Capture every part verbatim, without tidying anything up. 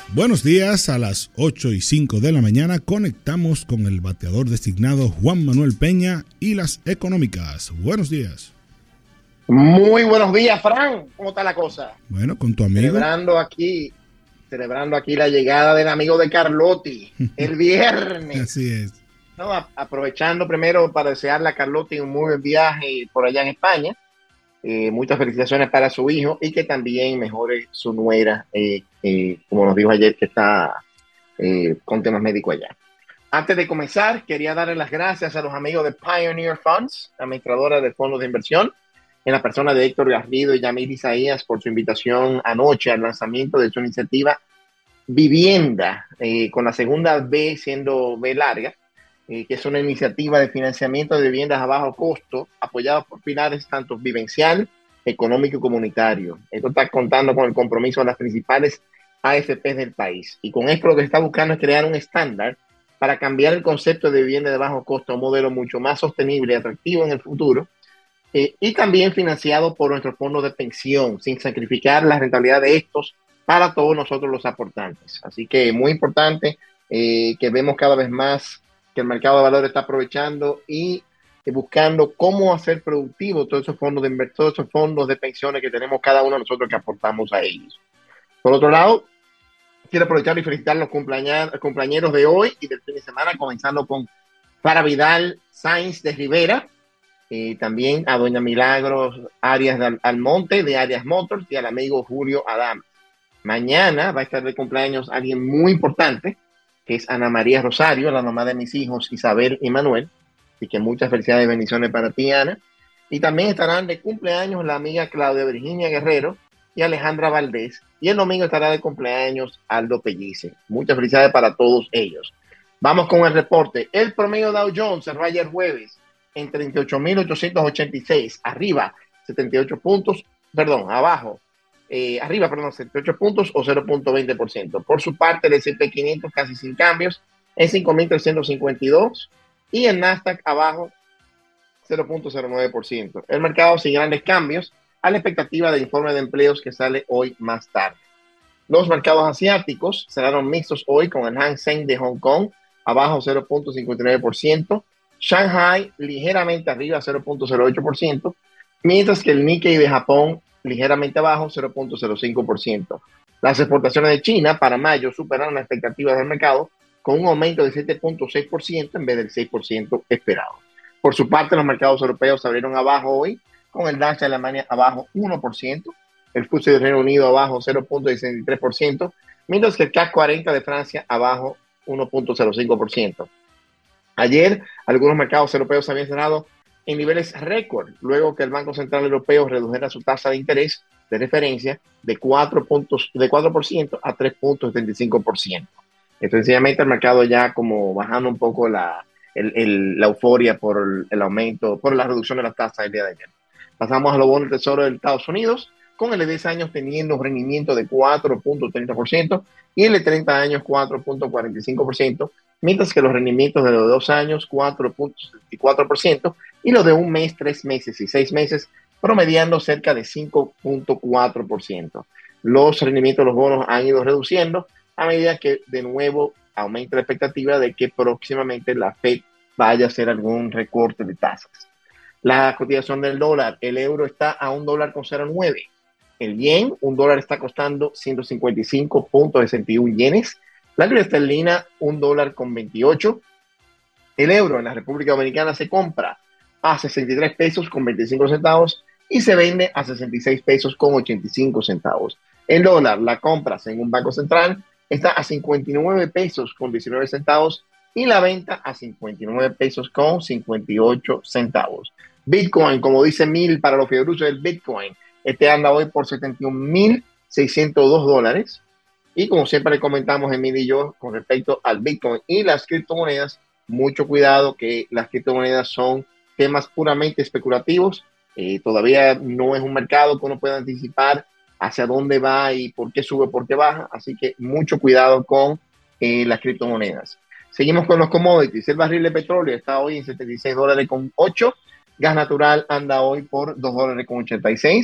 Buenos días, a las ocho y cinco de la mañana conectamos con el bateador designado Juan Manuel Peña y las económicas. Buenos días. Muy buenos días, Fran. ¿Cómo está la cosa? Bueno, con tu amigo. Celebrando aquí, celebrando aquí la llegada del amigo de Carlotti el viernes. Así es. No, a, aprovechando primero para desearle a Carlotti un muy buen viaje por allá en España. Eh, muchas felicitaciones para su hijo y que también mejore su nuera, eh, eh, como nos dijo ayer que está eh, con temas médicos allá. Antes de comenzar, quería darle las gracias a los amigos de Pioneer Funds, administradora de fondos de inversión, en la persona de Héctor Garrido y Yamil Isaías por su invitación anoche al lanzamiento de su iniciativa Vivienda, eh, con la segunda B siendo B larga, eh, que es una iniciativa de financiamiento de viviendas a bajo costo, apoyada por pilares tanto vivencial, económico y comunitario. Esto está contando con el compromiso de las principales A F P del país. Y con esto lo que está buscando es crear un estándar para cambiar el concepto de vivienda de bajo costo a un modelo mucho más sostenible y atractivo en el futuro, eh, y también financiado por nuestros fondos de pensión, sin sacrificar la rentabilidad de estos para todos nosotros los aportantes. Así que muy importante eh, que vemos cada vez más que el mercado de valores está aprovechando y eh, buscando cómo hacer productivo todos esos fondos de todos esos fondos de pensiones que tenemos cada uno de nosotros que aportamos a ellos. Por otro lado, quiero aprovechar y felicitar a los cumpleañeros de hoy y del fin de semana, comenzando con Clara Vidal Sainz de Rivera, eh, también a doña Milagros Arias de Almonte de Arias Motors y al amigo Julio Adams. Mañana va a estar de cumpleaños alguien muy importante, que es Ana María Rosario, la mamá de mis hijos Isabel y Manuel. Así que muchas felicidades y bendiciones para ti, Ana. Y también estarán de cumpleaños la amiga Claudia Virginia Guerrero y Alejandra Valdés. Y el domingo estará de cumpleaños Aldo Pellice. Muchas felicidades para todos ellos. Vamos con el reporte. El promedio Dow Jones cerró ayer jueves en treinta y ocho mil ochocientos ochenta y seis, arriba setenta y ocho puntos, perdón, abajo. Eh, arriba, perdón, setenta y ocho puntos o cero punto veinte por ciento. Por su parte, el ese and pe quinientos casi sin cambios en cinco mil trescientos cincuenta y dos y el Nasdaq abajo cero punto cero nueve por ciento. El mercado sin grandes cambios a la expectativa del informe de empleos que sale hoy más tarde. Los mercados asiáticos cerraron mixtos hoy con el Hang Seng de Hong Kong abajo cero punto cincuenta y nueve por ciento, Shanghai ligeramente arriba cero punto cero ocho por ciento, mientras que el Nikkei de Japón ligeramente abajo cero punto cero cinco por ciento. Las exportaciones de China para mayo superaron las expectativas del mercado con un aumento de siete punto seis por ciento en vez del seis por ciento esperado. Por su parte, los mercados europeos se abrieron abajo hoy, con el DAX de Alemania abajo uno por ciento, el F T S E del Reino Unido abajo cero punto sesenta y tres por ciento, mientras que el C A C cuarenta de Francia abajo uno punto cero cinco por ciento. Ayer, algunos mercados europeos habían cerrado en niveles récord, luego que el Banco Central Europeo redujera su tasa de interés de referencia de cuatro, puntos, de cuatro por ciento a tres punto setenta y cinco por ciento. Sencillamente el mercado ya como bajando un poco la, el, el, la euforia por el, el aumento, por la reducción de la tasa del día de ayer. Pasamos a los bonos del Tesoro de Estados Unidos, con el de diez años teniendo un rendimiento de cuatro punto treinta por ciento y el de treinta años cuatro punto cuarenta y cinco por ciento, mientras que los rendimientos de los dos años cuatro punto setenta y cuatro por ciento y los de un mes, tres meses y seis meses promediando cerca de cinco punto cuatro por ciento. Los rendimientos de los bonos han ido reduciendo a medida que de nuevo aumenta la expectativa de que próximamente la Fed vaya a hacer algún recorte de tasas. La cotización del dólar, el euro está a un dólar con cero punto nueve. El yen, un dólar está costando ciento cincuenta y cinco punto sesenta y uno yenes. La libra esterlina, un dólar con veintiocho. El euro en la República Dominicana se compra a sesenta y tres pesos con veinticinco centavos y se vende a sesenta y seis pesos con ochenta y cinco centavos. El dólar, la compra según Banco Central, está a cincuenta y nueve pesos con diecinueve centavos y la venta a cincuenta y nueve pesos con cincuenta y ocho centavos. Bitcoin, como dice Mil para los fiebruchos del Bitcoin, este anda hoy por setenta y un mil seiscientos dos dólares. Y como siempre le comentamos Emil y yo con respecto al Bitcoin y las criptomonedas, mucho cuidado que las criptomonedas son temas puramente especulativos. Eh, todavía no es un mercado que uno pueda anticipar hacia dónde va y por qué sube, por qué baja. Así que mucho cuidado con eh, las criptomonedas. Seguimos con los commodities. El barril de petróleo está hoy en setenta y seis dólares con ocho. Gas natural anda hoy por dos dólares con ochenta y seis.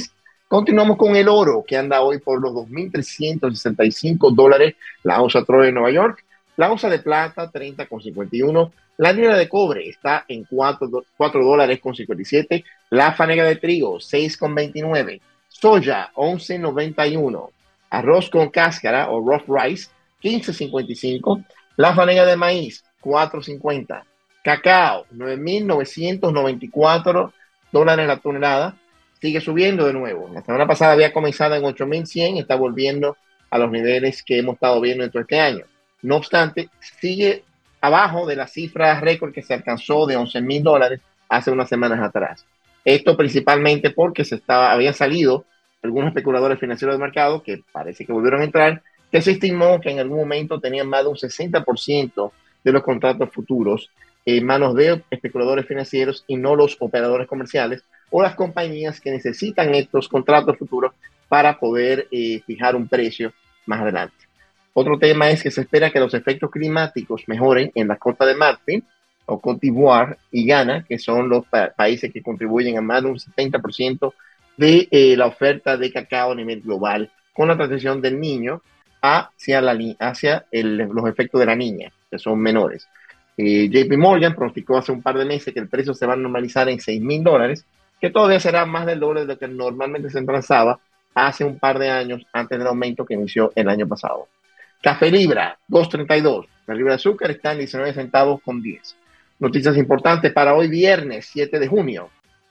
Continuamos con el oro, que anda hoy por los dos mil trescientos sesenta y cinco dólares la onza Troy en Nueva York. La onza de plata, treinta con cincuenta y uno. La libra de cobre está en cuatro dólares con cincuenta y siete. La fanega de trigo, seis con veintinueve. Soya, once noventa y uno. Arroz con cáscara o rough rice, quince cincuenta y cinco. La fanega de maíz, cuatro cincuenta. Cacao, nueve mil novecientos noventa y cuatro dólares la tonelada. Sigue subiendo de nuevo. La semana pasada había comenzado en ocho mil cien, está volviendo a los niveles que hemos estado viendo dentro de este año. No obstante, sigue abajo de la cifra récord que se alcanzó de once mil dólares hace unas semanas atrás. Esto principalmente porque se estaba, habían salido algunos especuladores financieros del mercado que parece que volvieron a entrar, que se estimó que en algún momento tenían más de un sesenta por ciento de los contratos futuros en manos de especuladores financieros y no los operadores comerciales o las compañías que necesitan estos contratos futuros para poder eh, fijar un precio más adelante. Otro tema es que se espera que los efectos climáticos mejoren en la Costa de Marfil o Côte d'Ivoire y Ghana, que son los pa países que contribuyen a más de un setenta por ciento de eh, la oferta de cacao a nivel global, con la transición del niño hacia, la, hacia el, los efectos de la niña, que son menores. Eh, J P Morgan pronosticó hace un par de meses que el precio se va a normalizar en seis mil dólares, que todavía será más del doble de lo que normalmente se transaba hace un par de años antes del aumento que inició el año pasado. Café libra, dos treinta y dos. La libra de azúcar está en diecinueve centavos con diez. Noticias importantes para hoy viernes siete de junio.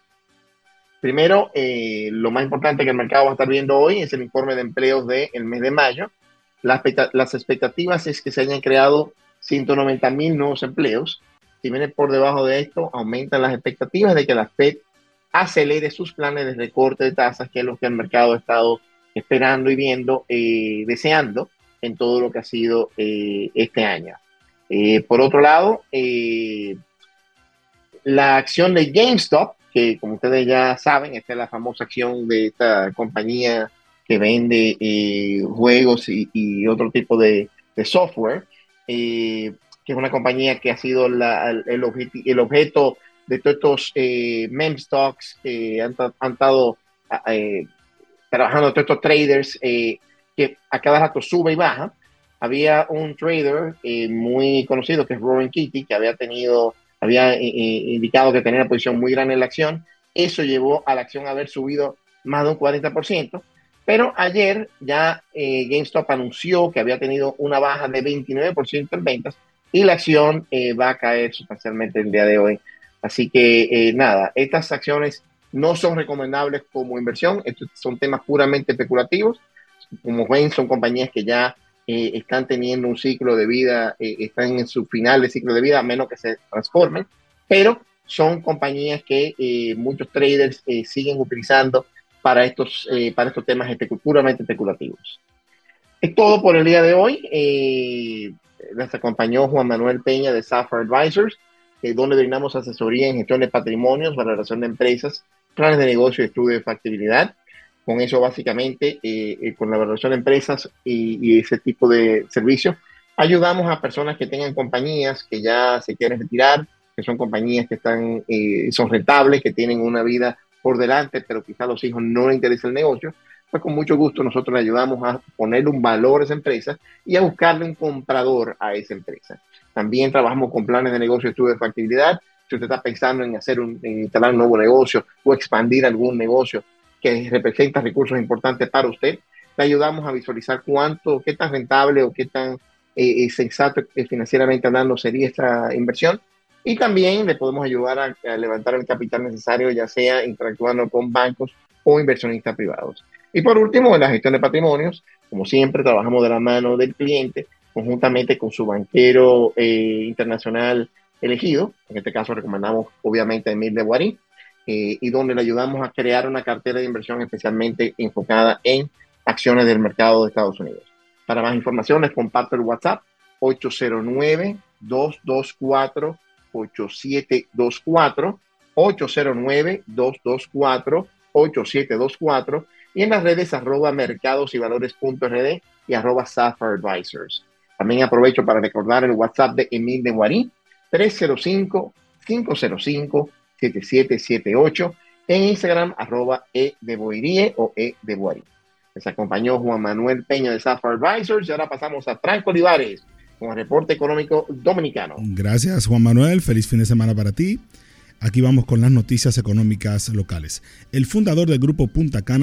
Primero, eh, lo más importante que el mercado va a estar viendo hoy es el informe de empleos del mes de mayo. Las, las expectativas es que se hayan creado ciento noventa mil nuevos empleos. Si viene por debajo de esto, aumentan las expectativas de que la Fed acelere sus planes de recorte de tasas, que es lo que el mercado ha estado esperando y viendo, eh, deseando en todo lo que ha sido eh, este año. Eh, por otro lado, eh, la acción de GameStop, que como ustedes ya saben, esta es la famosa acción de esta compañía que vende eh, juegos y, y otro tipo de, de software, eh, que es una compañía que ha sido la, el, objet, el objeto de todos estos eh, meme stocks que han, han estado eh, trabajando, todos estos traders eh, que a cada rato sube y baja. Había un trader eh, muy conocido que es Roaring Kitty, que había tenido, había eh, indicado que tenía una posición muy grande en la acción. Eso llevó a la acción a haber subido más de un cuarenta por ciento. Pero ayer ya eh, GameStop anunció que había tenido una baja de veintinueve por ciento en ventas y la acción eh, va a caer sustancialmente el día de hoy. Así que eh, nada, estas acciones no son recomendables como inversión. Estos son temas puramente especulativos. Como ven, son compañías que ya eh, están teniendo un ciclo de vida, eh, están en su final de ciclo de vida, a menos que se transformen. Pero son compañías que eh, muchos traders eh, siguen utilizando para estos, eh, para estos temas especu puramente especulativos. Es todo por el día de hoy. Eh, nos acompañó Juan Manuel Peña de Sapphire Advisors, eh, donde brindamos asesoría en gestión de patrimonios, valoración de empresas, planes de negocio y estudio de factibilidad. Con eso, básicamente, eh, eh, con la valoración de empresas y, y ese tipo de servicios, ayudamos a personas que tengan compañías que ya se quieren retirar, que son compañías que están, eh, son rentables, que tienen una vida por delante, pero quizá a los hijos no les interesa el negocio. Pues con mucho gusto nosotros le ayudamos a poner un valor a esa empresa y a buscarle un comprador a esa empresa. También trabajamos con planes de negocio y estudio de factibilidad. Si usted está pensando en hacer un, en instalar un nuevo negocio o expandir algún negocio que representa recursos importantes para usted, le ayudamos a visualizar cuánto, qué tan rentable o qué tan eh, sensato eh, financieramente hablando sería esta inversión. Y también le podemos ayudar a, a levantar el capital necesario, ya sea interactuando con bancos o inversionistas privados. Y por último, en la gestión de patrimonios, como siempre, trabajamos de la mano del cliente, conjuntamente con su banquero eh, internacional elegido. En este caso recomendamos obviamente a Emil de Guarín, eh, y donde le ayudamos a crear una cartera de inversión especialmente enfocada en acciones del mercado de Estados Unidos. Para más información les comparto el WhatsApp ocho cero nueve, dos dos cuatro, ocho siete dos cuatro, ocho cero nueve, dos dos cuatro, ocho siete dos cuatro, y en las redes arroba mercados y valores punto r d y arroba Sapphire Advisors. También aprovecho para recordar el WhatsApp de Emil de Guarín, tres cero cinco, cinco cero cinco, siete siete siete ocho, En Instagram, arroba e de Boirie o e de Boirie. Les acompañó Juan Manuel Peña de Safra Advisors y ahora pasamos a Franco Olivares con el reporte económico dominicano. Gracias, Juan Manuel. Feliz fin de semana para ti. Aquí vamos con las noticias económicas locales. El fundador del grupo Punta Cana